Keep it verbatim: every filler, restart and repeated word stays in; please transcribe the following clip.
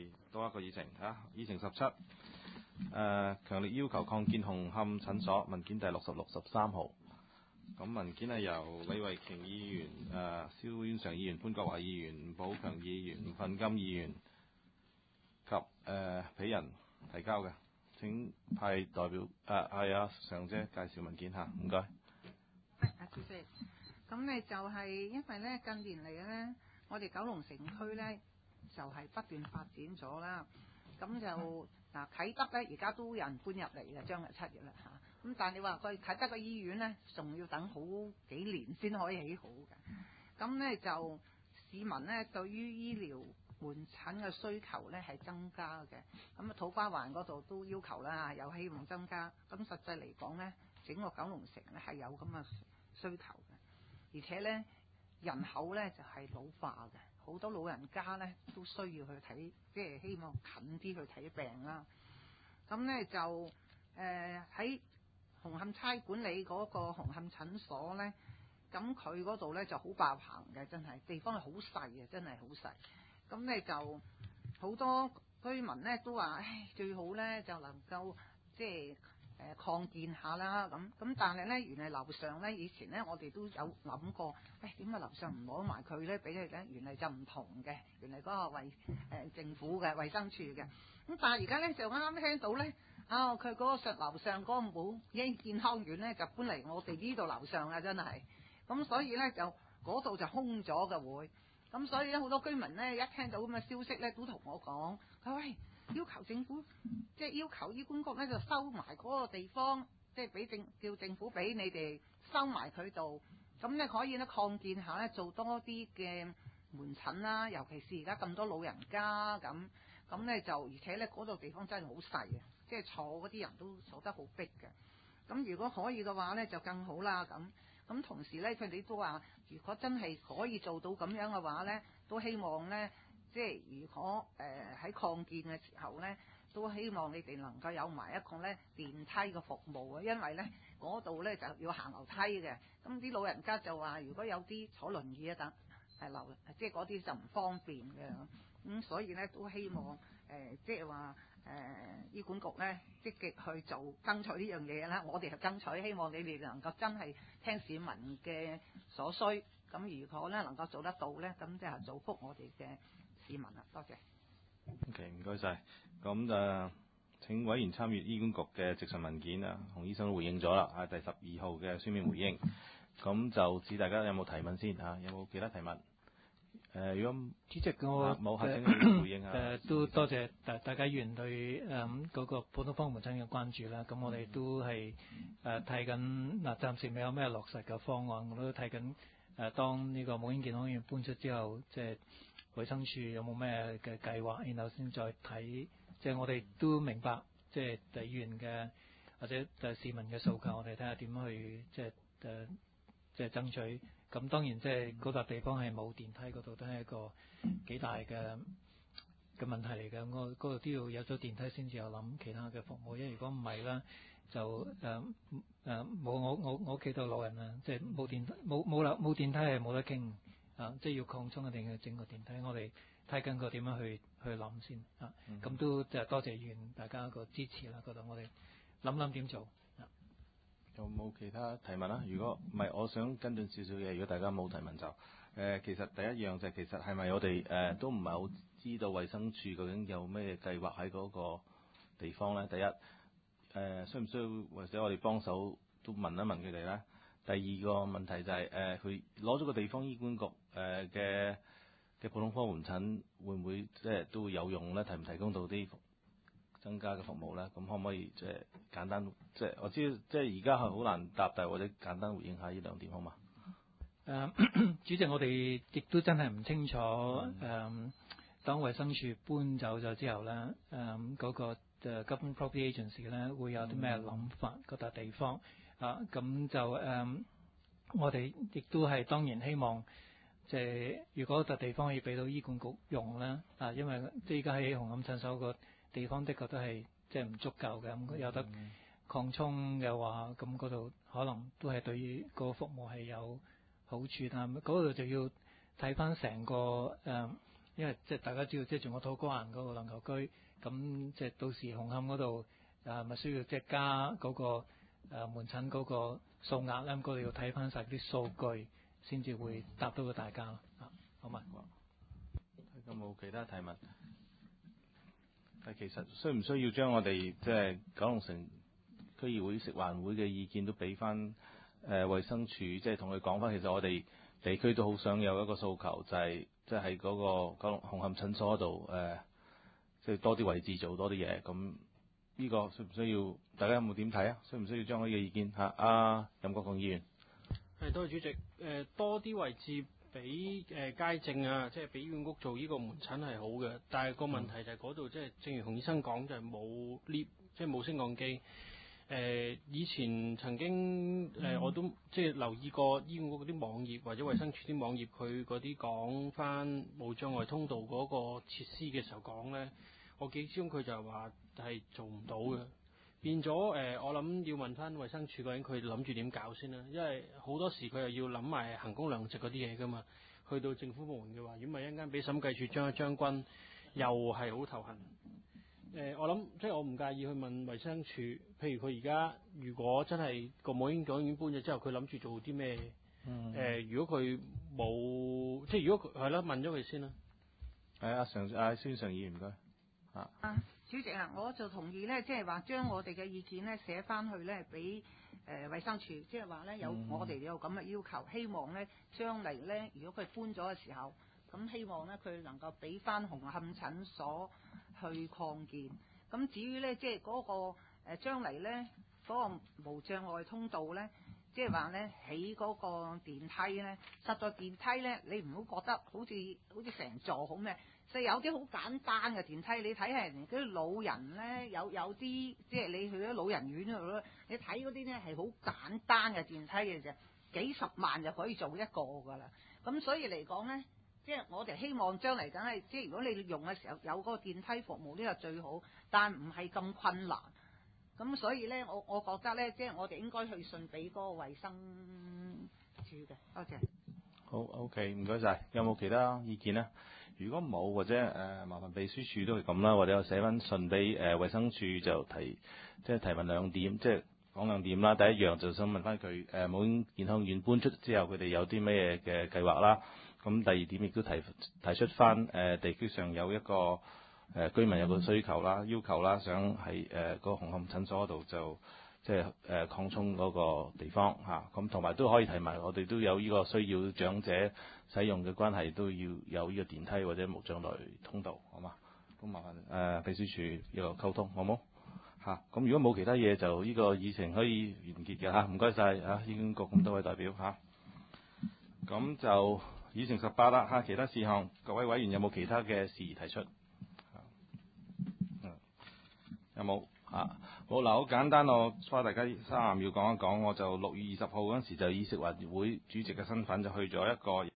係多一個議程嚇，議程十七，誒強烈要求擴建紅磡診所文件第六十六十三號。咁文件係由李慧瓊議員、誒蕭婉常議員、潘國華議員、吳寶強議員、吳訓金議員及誒鄙人提交嘅。請派代表誒係啊常姐介紹文件嚇，唔該。 係啊，主席。咁咧就係因為咧近年嚟咧，我哋九龍城區咧就係、是、不斷發展咗啦。咁就嗱啟德咧，而家都有人搬入嚟嘅，將來七月啦嚇。咁但係你話佢啟德個醫院咧，仲要等好幾年先可以起好嘅。咁咧就市民咧對於醫療門診嘅需求咧係增加嘅。咁啊土瓜灣嗰度都要求啦，有希望增加。咁實際嚟講咧，整個九龍城咧係有咁嘅需求嘅。而且咧人口咧就係、是、老化嘅，好多老人家咧都需要去睇，即係希望近啲去睇病啦。咁咧就誒喺、呃、紅磡差館理嗰個紅磡診所咧，咁佢嗰度咧就好爆棚嘅，真係地方係好細嘅，真係好細。咁咧就好多居民咧都話，唉，最好咧就能夠即係。誒擴建下啦，咁咁但係咧，原來樓上咧，以前咧我哋都有諗過，誒點解樓上唔攞埋佢咧？俾佢咧，原來就唔同嘅，原來嗰個衛誒、呃、政府嘅衛生署嘅。咁但係而家咧就啱啱聽到咧，啊佢嗰個上樓上嗰個冇醫健康院咧，就搬嚟我哋呢度樓上啊，真係。咁所以咧就嗰度就空咗嘅會。咁所以咧好多居民咧一聽到咁嘅消息咧，都同我講，佢喂。要求政府即係要求醫管局咧就收埋嗰個地方，即係俾政叫政府俾你哋收埋佢度，咁咧可以咧擴建下咧做多啲嘅門診啦，尤其是而家咁多老人家咁，咁咧就而且咧嗰度地方真係好細嘅，即係坐嗰啲人都坐得好逼嘅。咁如果可以嘅話咧就更好啦。咁咁同時咧佢哋都話，如果真係可以做到咁樣嘅話咧，都希望咧。即係如果誒喺擴建嘅時候咧，都希望你哋能夠有埋一個咧電梯嘅服務啊，因為咧嗰度咧就要行樓梯嘅。咁啲老人家就話，如果有啲坐輪椅啊等係樓，即係嗰啲就唔方便嘅。咁、嗯、所以咧都希望誒、呃，即係話誒醫管局咧積極去做爭取呢樣嘢啦。我哋係爭取，希望你哋能夠真係聽市民嘅所需。咁如果咧能夠做得到咧，咁即係造福我哋嘅市民啦。多謝。 OK， 唔該晒。咁誒、呃，請委員參閱醫管局嘅直述文件啊，洪醫生都回應咗啦，啊第十二號嘅書面回應。咁就指大家有冇提問先嚇？有冇其他提問？誒、呃，如果主席我冇客請回應下。 誒都多謝大大家議員對誒嗰、嗯那個普通科門診嘅關注啦。咁我哋都係誒睇緊嗱，暫時未有咩落實嘅方案，我都睇緊。誒，當呢個母嬰健康院搬出之後，即係衛生署有冇咩嘅計劃，然後先再睇。即係我哋都明白，即係議員嘅或者誒市民嘅訴求，我哋睇下點樣去即係誒即係爭取。咁當然即係嗰笪地方係冇電梯，嗰度都係一個幾大嘅嘅問題嚟嘅。我嗰度都要有咗電梯先至有諗其他嘅服務，因為如果唔係啦。就誒誒冇我我我屋企度老人啊，即係冇電冇冇樓冇電梯係冇得傾啊！即係要擴充一定要整個電梯，我哋睇緊個點樣去去諗先啊！咁、嗯、都就多謝議員大家個支持啦，嗰度我哋諗諗點做啊！ 有冇其他提問啊？如果唔係，我想跟進少少嘢。如果大家冇提問就誒、呃，其實第一樣就係、是、其實係咪我哋誒、呃、都唔係好知道衛生署究竟有咩計劃喺嗰個地方咧？第一。誒、呃、需唔需要或者我哋幫手都問一問佢哋咧？第二個問題就係誒佢攞咗個地方醫管局誒嘅嘅普通科門診會唔會即係都會有用咧？提唔提供到啲增加嘅服務咧？咁可唔可以即係簡單即係我知即係而家係好難答，但係或者簡單回應下呢兩點好嘛？ 誒、呃、主席，我哋亦都真係唔清楚誒、嗯，當衛生署搬走咗之後咧，誒、嗯、嗰、那個。誒 Government Property Agency 咧會有啲咩諗法嗰笪地方啊？咁就誒、嗯，我哋亦都係當然希望，即、就、係、是、如果笪地方可以俾到醫管局用咧啊，因為即係依家喺紅磡診所個地方的確都係即係唔足夠嘅，咁有得擴充嘅話，咁嗰度可能都係對於個服務係有好處，但係嗰度就要睇翻成個誒。嗯因為即係大家知道，即係仲有土瓜灣嗰個籃球區，咁即係到時紅磡嗰度誒咪需要即係加嗰個誒門診嗰個數額咧，咁嗰度要睇翻晒啲數據，先至會答到個大家咯。啊，好嘛？ 有冇其他提問？但其實需唔需要將我哋即係九龍城區議會食環會嘅意見都俾翻誒衛生署，即係同佢講翻，其實我哋地區都好想有一個訴求，就係即係喺嗰個九龍紅磡診所度誒，即係多啲位置做多啲嘢。咁呢個需唔需要？大家有冇點睇啊？需唔需要將呢個意見嚇？啊，任國強議員。 係，多謝主席。誒、呃，多啲位置俾誒街症啊，即係俾醫院屋做呢個門診係好嘅，但係個問題就係嗰度即係正如洪醫生講，就係冇 lift，即係冇升降機。誒、呃，以前曾經誒、呃、我都即係留意過醫院嗰啲網頁或者衛生署啲網頁，佢嗰啲講翻無障礙通道嗰個設施嘅時候講咧，我記中佢就係話係做唔到嘅。變咗誒、呃，我諗要問翻衛生署究竟佢諗住點搞先啦，因為好多時佢又要諗埋衡工量值嗰啲嘢噶嘛。去到政府部門嘅話，如果咪一陣間俾審計署將一將軍，又係好頭痕。誒、呃，我諗即係我唔介意去問衛生署，譬如佢而家如果真係個母嬰養院搬咗之後，佢諗住做啲咩？誒、 嗯呃，如果佢冇，即係如果佢係啦，問咗佢先啦。 係啊，常啊，孫常議員唔該。啊。 啊，主席啊，我就同意咧，即係話將我哋嘅意見咧寫翻去咧，俾誒衛生署，即係話咧有、嗯、我哋有咁嘅要求，希望咧將嚟咧，如果佢搬咗嘅時候，咁希望咧佢能夠俾翻紅磡診所去擴建。咁至於咧，即係嗰個誒將嚟咧嗰個無障礙通道咧，即係話咧起嗰個電梯咧，實在電梯咧，你唔好覺得好似好似成座好咩？就有啲好簡單嘅電梯，你睇下人哋嗰啲老人咧，有有啲即係你去咗老人院嗰度，你睇嗰啲咧係好簡單嘅電梯嘅啫，幾十萬就可以做一個㗎啦。咁所以嚟講咧，即係我哋希望將嚟梗係，即係如果你用嘅時候有嗰個電梯服務呢個最好，但唔係咁困難。咁所以咧，我我覺得咧，即係我哋應該去信俾嗰個衛生署嘅。多謝。 好 OK， 唔該晒。有冇其他意見咧？如果冇或者誒、呃，麻煩秘書處都係咁啦，或者我寫翻信俾誒衛生署就提，即係提問兩點，即係講兩點啦。第一樣就想問翻佢誒母嬰健康院搬出之後，佢哋有啲咩嘅計劃啦。咁第二點亦都提提出翻誒、呃、地區上有一個誒、呃、居民有個需求啦、要求啦，想喺誒嗰個紅磡診所嗰度就即係誒擴充嗰個地方嚇。咁同埋都可以提埋，我哋都有呢個需要長者使用嘅關係，都要有呢個電梯或者無障礙通道，好嘛？咁麻煩誒、呃、秘書處一個溝通，好冇嚇？咁、啊、如果冇其他嘢，就呢個議程可以完結嘅嚇。唔該晒嚇，醫管局咁多位代表嚇。咁、啊、就議程十八啦嚇，其他事項，各位委員有冇其他嘅事宜提出？嗯、有冇嚇？好嗱，好簡單，我花大家三十秒講一講，我就六月二十號嗰陣時就以食環會主席嘅身份就去咗一個